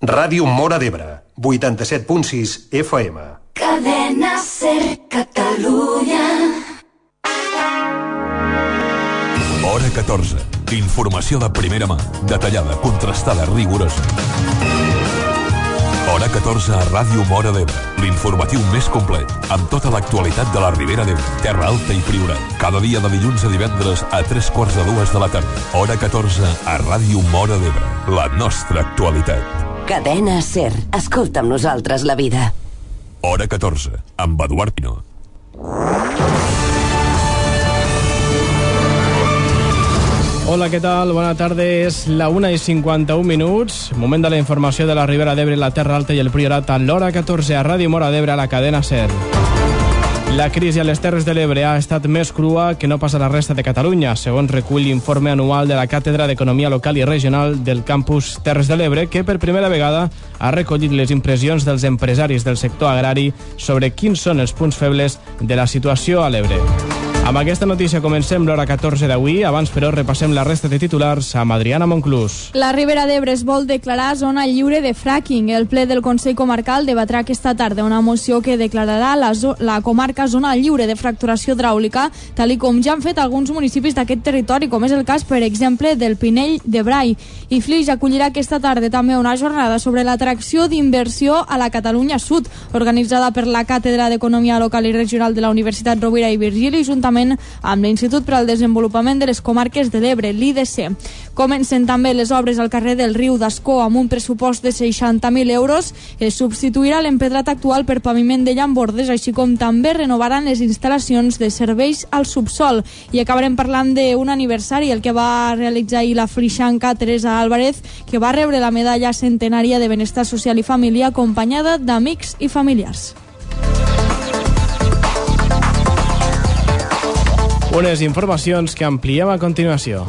Ràdio Móra d'Ebre, 87.6 FM. Cadena SER Catalunya. Hora 14. Informació de primera mà, detallada, contrastada, rigorosa. Hora 14 a Ràdio Móra d'Ebre, l'informatiu més complet, amb tota l'actualitat de la Ribera d'Ebre, Terra Alta i Priorat. Cada dia de dilluns a divendres a 3:45 de la tarda. Hora 14 a Ràdio Móra d'Ebre, la nostra actualitat. Cadena SER. Escolta amb nosaltres la vida. Hora 14, amb Eduard Pino. Hola, què tal? Bona tarda. És la 1:51. Moment de la informació de la Ribera d'Ebre, la Terra Alta i el Priorat a l'hora 14 a Ràdio Móra d'Ebre, a la cadena SER. La crisi a les Terres de l'Ebre ha estat més crua que no pas a la resta de Catalunya, segons recull l'informe anual de la Càtedra d'Economia Local i Regional del campus Terres de l'Ebre, que per primera vegada ha recollit les impressions dels empresaris del sector agrari sobre quins són els punts febles de la situació a l'Ebre. Amb aquesta notícia comencem l'hora 14 d'avui. Abans, però, repassem la resta de titulars amb Adriana Monclús. La Ribera d'Ebre es vol declarar zona lliure de fracking. El ple del Consell Comarcal debatrà aquesta tarda una moció que declararà la comarca zona lliure de fracturació hidràulica, tal i com ja han fet alguns municipis d'aquest territori, com és el cas, per exemple, del Pinell de Brai. I Flix acollirà aquesta tarda també una jornada sobre l'atracció d'inversió a la Catalunya Sud, organitzada per la Càtedra d'Economia Local i Regional de la Universitat Rovira i Virgili, juntament amb l'Institut per al Desenvolupament de les Comarques de l'Ebre, l'IDC. Comencen també les obres al carrer del Riu d'Ascó amb un pressupost de 60.000 euros. Es substituirà l'empedrat actual per paviment de llambordes, així com també renovaran les instal·lacions de serveis al subsol. I acabarem parlant d'un aniversari, el que va realitzar ahir la flixanca Teresa Álvarez, que va rebre la medalla centenària de Benestar Social i Família, acompanyada d'amics i familiars. Unes informacions que ampliem a continuació.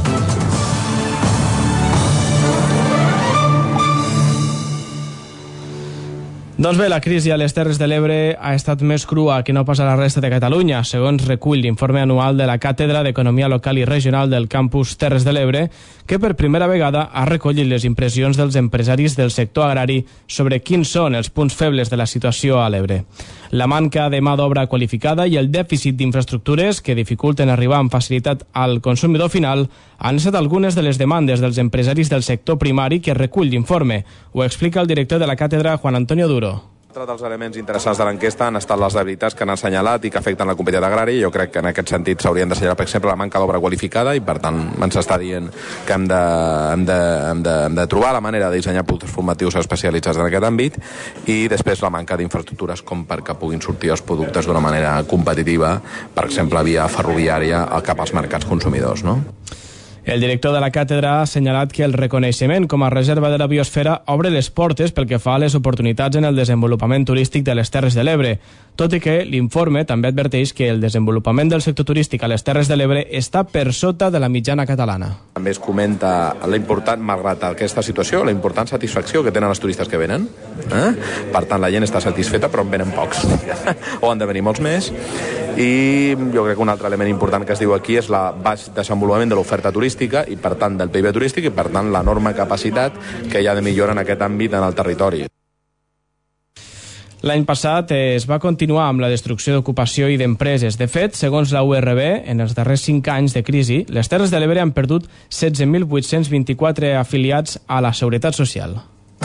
Doncs bé, la crisi a les Terres de l'Ebre ha estat més crua que no pas a la resta de Catalunya, segons recull l'informe anual de la Càtedra d'Economia Local i Regional del campus Terres de l'Ebre, que per primera vegada ha recollit les impressions dels empresaris del sector agrari sobre quins són els punts febles de la situació a l'Ebre. La manca de mà d'obra qualificada i el dèficit d'infraestructures que dificulten arribar amb facilitat al consumidor final han estat algunes de les demandes dels empresaris del sector primari que recull l'informe. Ho explica el director de la càtedra, Juan Antonio Duro. Un dels elements interessants de l'enquesta han estat les debilitats que han assenyalat i que afecten la competitivitat agrària. Jo crec que en aquest sentit s'haurien d'assenyalar, per exemple, la manca d'obra qualificada, i per tant ens està dient que hem de trobar la manera de dissenyar productes formatius especialitzats en aquest àmbit, i després la manca d'infraestructures com perquè puguin sortir els productes d'una manera competitiva, per exemple, via ferroviària cap als mercats consumidors, no? El director de la càtedra ha assenyalat que el reconeixement com a reserva de la biosfera obre les portes pel que fa a les oportunitats en el desenvolupament turístic de les Terres de l'Ebre, tot i que l'informe també adverteix que el desenvolupament del sector turístic a les Terres de l'Ebre està per sota de la mitjana catalana. També es comenta l'important, malgrat aquesta situació, la important satisfacció que tenen els turistes que venen. Per tant, la gent està satisfeta, però en venen pocs. O han de venir molts més. I jo crec que un altre element important que es diu aquí és el baix desenvolupament de l'oferta turística i, per tant, del PIB turístic, i, per tant, l'enorme capacitat que hi ha de millora en aquest àmbit en el territori. L'any passat es va continuar amb la destrucció d'ocupació i d'empreses. De fet, segons la URB, en els darrers 5 anys de crisi, les Terres de l'Ebre han perdut 16.824 afiliats a la Seguretat Social.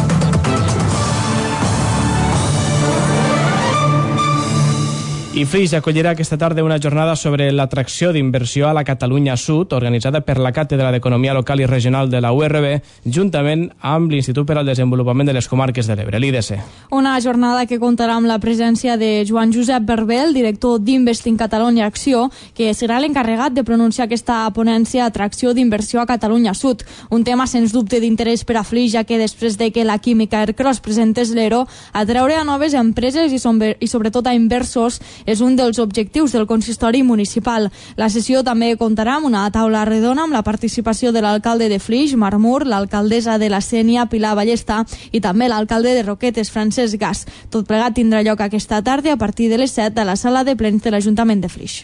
I Flix acollirà aquesta tarda una jornada sobre l'atracció d'inversió a la Catalunya Sud, organitzada per la Càtedra d'Economia Local i Regional de la URB, juntament amb l'Institut per al Desenvolupament de les Comarques de l'Ebre, l'IDC. Una jornada que comptarà amb la presència de Joan Josep Berbel, director d'Investing Catalunya Acció, que serà l'encarregat de pronunciar aquesta ponència Atracció d'inversió a Catalunya Sud. Un tema sens dubte d'interès per a Flix, ja que després de que la química Aircross presentés l'ERO, atraure a noves empreses i sobretot a inversors és un dels objectius del consistori municipal. La sessió també comptarà amb una taula redona amb la participació de l'alcalde de Flix, Marmur, l'alcaldessa de la Sénia, Pilar Ballesta, i també l'alcalde de Roquetes, Francesc Gas. Tot plegat tindrà lloc aquesta tarda a partir de les 7 a la sala de plens de l'Ajuntament de Flix.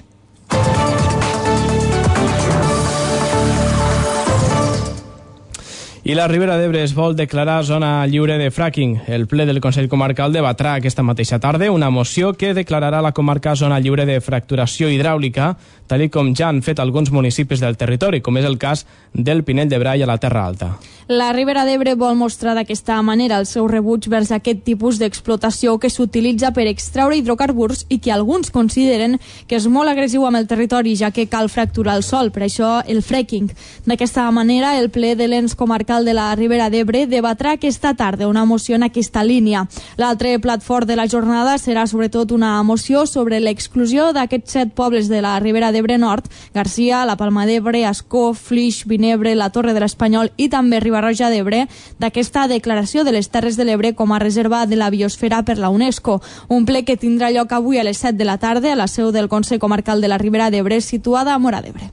I la Ribera d'Ebre es vol declarar zona lliure de fracking. El ple del Consell Comarcal debatrà aquesta mateixa tarda una moció que declararà la comarca zona lliure de fracturació hidràulica, tal com ja han fet alguns municipis del territori, com és el cas del Pinell de Brai a la Terra Alta. La Ribera d'Ebre vol mostrar d'aquesta manera el seu rebuig vers aquest tipus d'explotació que s'utilitza per extraure hidrocarburs i que alguns consideren que és molt agressiu amb el territori, ja que cal fracturar el sòl, per això el fracking. D'aquesta manera, el ple de l'ens comarcal de la Ribera d'Ebre debatrà aquesta tarda una moció en aquesta línia. L'altre plat fort de la jornada serà sobretot una moció sobre l'exclusió d'aquests 7 pobles de la Ribera d'Ebre Nord, Garcia, la Palma d'Ebre, Ascó, Flix, Vinebre, la Torre de l'Espanyol i també Riba-roja d'Ebre, d'aquesta declaració de les Terres de l'Ebre com a reserva de la biosfera per la UNESCO. Un ple que tindrà lloc avui a les 7 de la tarda a la seu del Consell Comarcal de la Ribera d'Ebre, situada a Móra d'Ebre.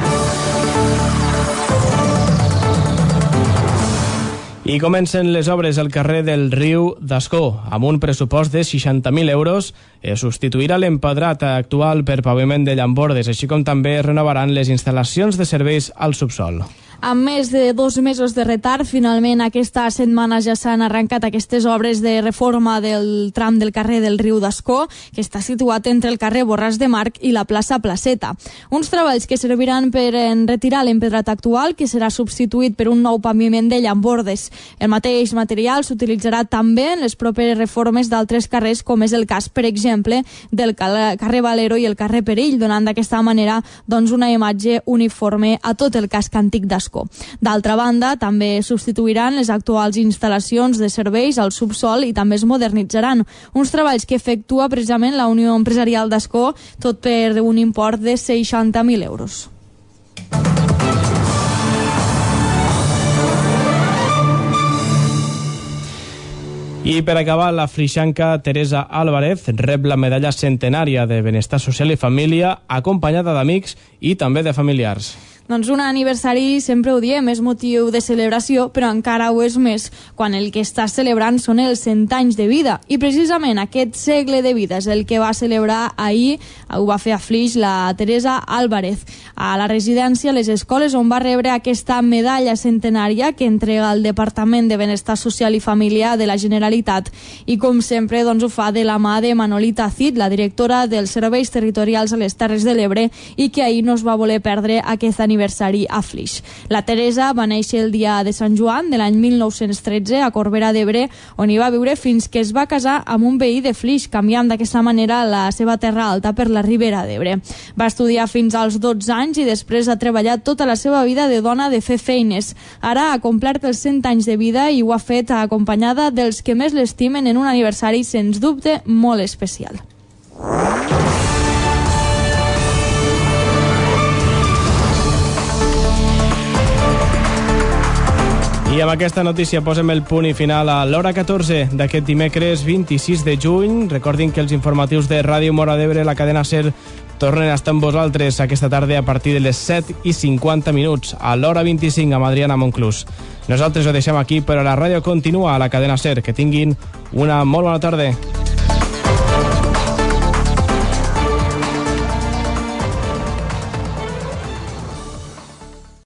I comencen les obres al carrer del Riu d'Ascó. Amb un pressupost de 60.000 euros substituirà l'empedrat actual per paviment de llambordes, així com també renovaran les instal·lacions de serveis al subsol. Amb més de 2 mesos de retard, finalment aquesta setmana ja s'han arrencat aquestes obres de reforma del tram del carrer del Riu d'Ascó, que està situat entre el carrer Borràs de Marc i la plaça Placeta. Uns treballs que serviran per retirar l'empedrat actual, que serà substituït per un nou paviment de llambordes. El mateix material s'utilitzarà també en les properes reformes d'altres carrers, com és el cas, per exemple, del carrer Valero i el carrer Perill, donant d'aquesta manera una imatge uniforme a tot el casc antic d'Ascó. D'altra banda, també substituiran les actuals instal·lacions de serveis al subsol i també es modernitzaran. Uns treballs que efectua precisament la Unió Empresarial d'Ascó, tot per un import de 60.000 euros. I per acabar, la frixanca Teresa Álvarez rep la medalla centenària de Benestar Social i Família, acompanyada d'amics i també de familiars. Doncs un aniversari, sempre ho diem, és motiu de celebració, però encara ho és més quan el que està celebrant són els 100 anys de vida. I precisament aquest segle de vida és el que va celebrar ahir, ho va fer a Flix, la Teresa Álvarez, a la residència, a les escoles, on va rebre aquesta medalla centenària que entrega el Departament de Benestar Social i Família de la Generalitat. I com sempre, ho fa de la mà de Manolita Cid, la directora dels Serveis Territorials a les Terres de l'Ebre, i que ahir no es va voler perdre aquest aniversari a Flix. La Teresa va néixer el dia de Sant Joan de l'any 1913 a Corbera d'Ebre, on hi va viure fins que es va casar amb un veí de Flix, canviant d'aquesta manera la seva terra alta per la Ribera d'Ebre. Va estudiar fins als 12 anys i després ha treballat tota la seva vida de dona de fer feines. Ara ha complert els 100 anys de vida i ho ha fet acompanyada dels que més l'estimen en un aniversari, sens dubte, molt especial. I amb aquesta notícia posem el punt i final a l'hora 14 d'aquest dimecres 26 de juny. Recordin que els informatius de Ràdio Móra d'Ebre, la cadena SER, tornen a estar amb vosaltres aquesta tarda a partir de les 7:50 a l'hora 25 amb Adriana Monclús. Nosaltres ho deixem aquí, però la ràdio continua a la cadena SER. Que tinguin una molt bona tarda.